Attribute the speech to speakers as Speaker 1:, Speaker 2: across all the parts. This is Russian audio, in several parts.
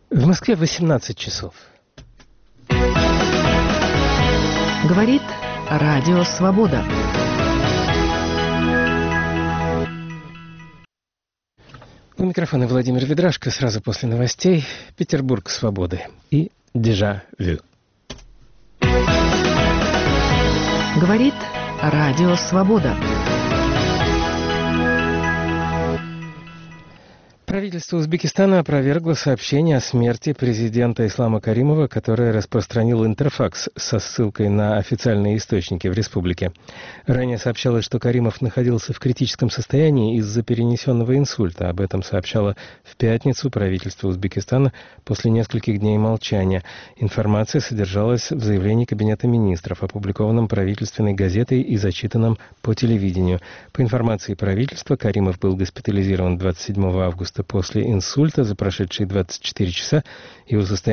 Speaker 1: В Москве 18 часов.
Speaker 2: Говорит Радио Свобода.
Speaker 1: У микрофона Владимир Ведрашко. Сразу после новостей Петербург свободы и дежавю.
Speaker 2: Говорит Радио Свобода.
Speaker 1: Правительство Узбекистана опровергло сообщение о смерти президента Ислама Каримова, которое распространил Интерфакс со ссылкой на официальные источники в республике. Ранее сообщалось, что Каримов находился в критическом состоянии из-за перенесенного инсульта. Об этом сообщало в пятницу правительство Узбекистана после нескольких дней молчания. Информация содержалась в заявлении Кабинета министров, опубликованном правительственной газетой и зачитанном по телевидению. По информации правительства, Каримов был госпитализирован 27 августа после инсульта за прошедшие 24 часа. В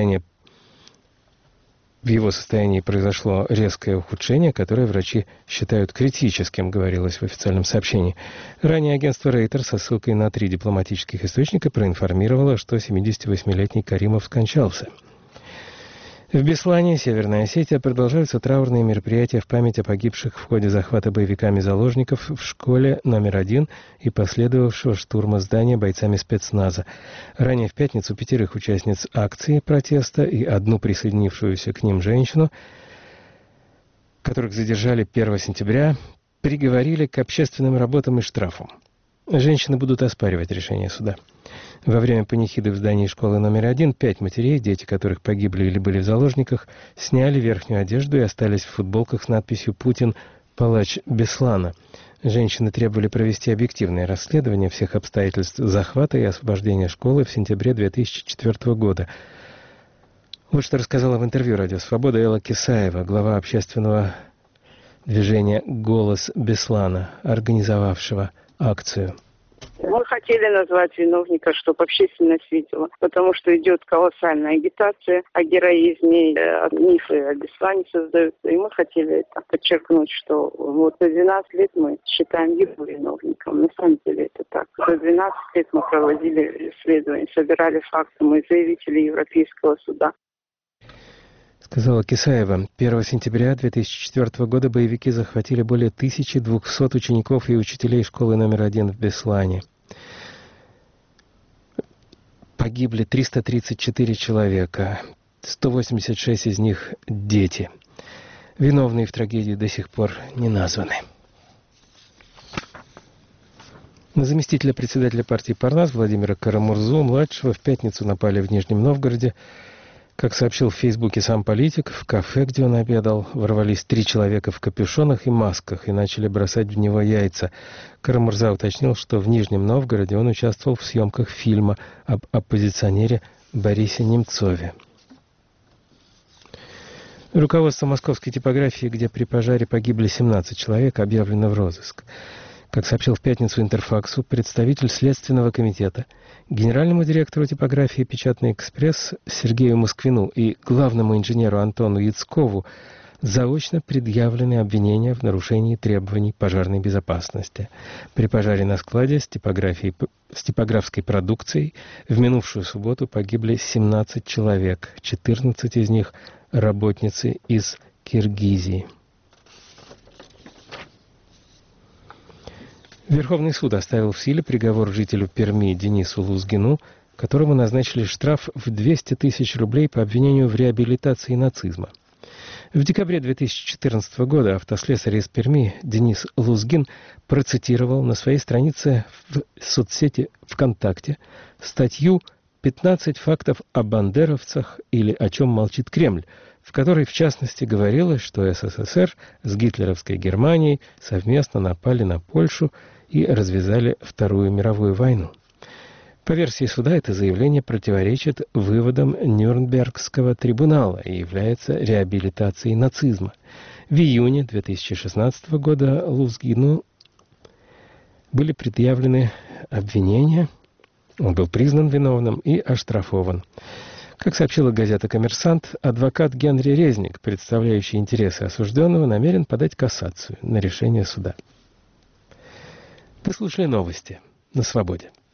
Speaker 1: его состоянии произошло резкое ухудшение, которое врачи считают критическим, говорилось в официальном сообщении. Ранее агентство Рейтер со ссылкой на 3 дипломатических источника проинформировало, что 78-летний Каримов скончался. В Беслане, Северная Осетия, продолжаются траурные мероприятия в память о погибших в ходе захвата боевиками заложников в школе номер 1 и последовавшего штурма здания бойцами спецназа. Ранее в пятницу 5 участниц акции протеста и одну присоединившуюся к ним женщину, которых задержали 1 сентября, приговорили к общественным работам и штрафам. Женщины будут оспаривать решение суда. Во время панихиды в здании школы номер 1 5 матерей, дети которых погибли или были в заложниках, сняли верхнюю одежду и остались в футболках с надписью «Путин – палач Беслана». Женщины требовали провести объективное расследование всех обстоятельств захвата и освобождения школы в сентябре 2004 года. Вот что рассказала в интервью «Радио Свобода» Элла Кисаева, глава общественного движения «Голос Беслана», организовавшего акцию.
Speaker 3: Мы хотели назвать виновника, чтобы общественность видела, потому что идет колоссальная агитация о героизме, мифы о Беслане создаются, и мы хотели это подчеркнуть, что вот за 12 лет мы считаем его виновником. На самом деле это так. За 12 лет мы проводили исследования, собирали факты, мы заявители Европейского суда.
Speaker 1: Сказала Кисаева. 1 сентября 2004 года боевики захватили более 1200 учеников и учителей школы номер 1 в Беслане. Погибли 334 человека, 186 из них – дети. Виновные в трагедии до сих пор не названы. На заместителя председателя партии «Парнас» Владимира Карамурзу-младшего в пятницу напали в Нижнем Новгороде. Как сообщил в Фейсбуке сам политик, в кафе, где он обедал, ворвались 3 человека в капюшонах и масках и начали бросать в него яйца. Карамурза уточнил, что в Нижнем Новгороде он участвовал в съемках фильма об оппозиционере Борисе Немцове. Руководство московской типографии, где при пожаре погибли 17 человек, объявлено в розыск. Как сообщил в пятницу Интерфаксу представитель Следственного комитета, генеральному директору типографии «Печатный экспресс» Сергею Москвину и главному инженеру Антону Яцкову заочно предъявлены обвинения в нарушении требований пожарной безопасности. При пожаре на складе с типографской продукцией в минувшую субботу погибли 17 человек, 14 из них – работницы из Киргизии. Верховный суд оставил в силе приговор жителю Перми Денису Лузгину, которому назначили штраф в 200 тысяч рублей по обвинению в реабилитации нацизма. В декабре 2014 года автослесарь из Перми Денис Лузгин процитировал на своей странице в соцсети ВКонтакте статью «15 фактов о бандеровцах» или «О чем молчит Кремль», в которой, в частности, говорилось, что СССР с гитлеровской Германией совместно напали на Польшу и развязали Вторую мировую войну. По версии суда, это заявление противоречит выводам Нюрнбергского трибунала и является реабилитацией нацизма. В июне 2016 года Лузгину были предъявлены обвинения, он был признан виновным и оштрафован. Как сообщила газета «Коммерсант», адвокат Генри Резник, представляющий интересы осужденного, намерен подать кассацию на решение суда. Вы слушали новости на Свободе.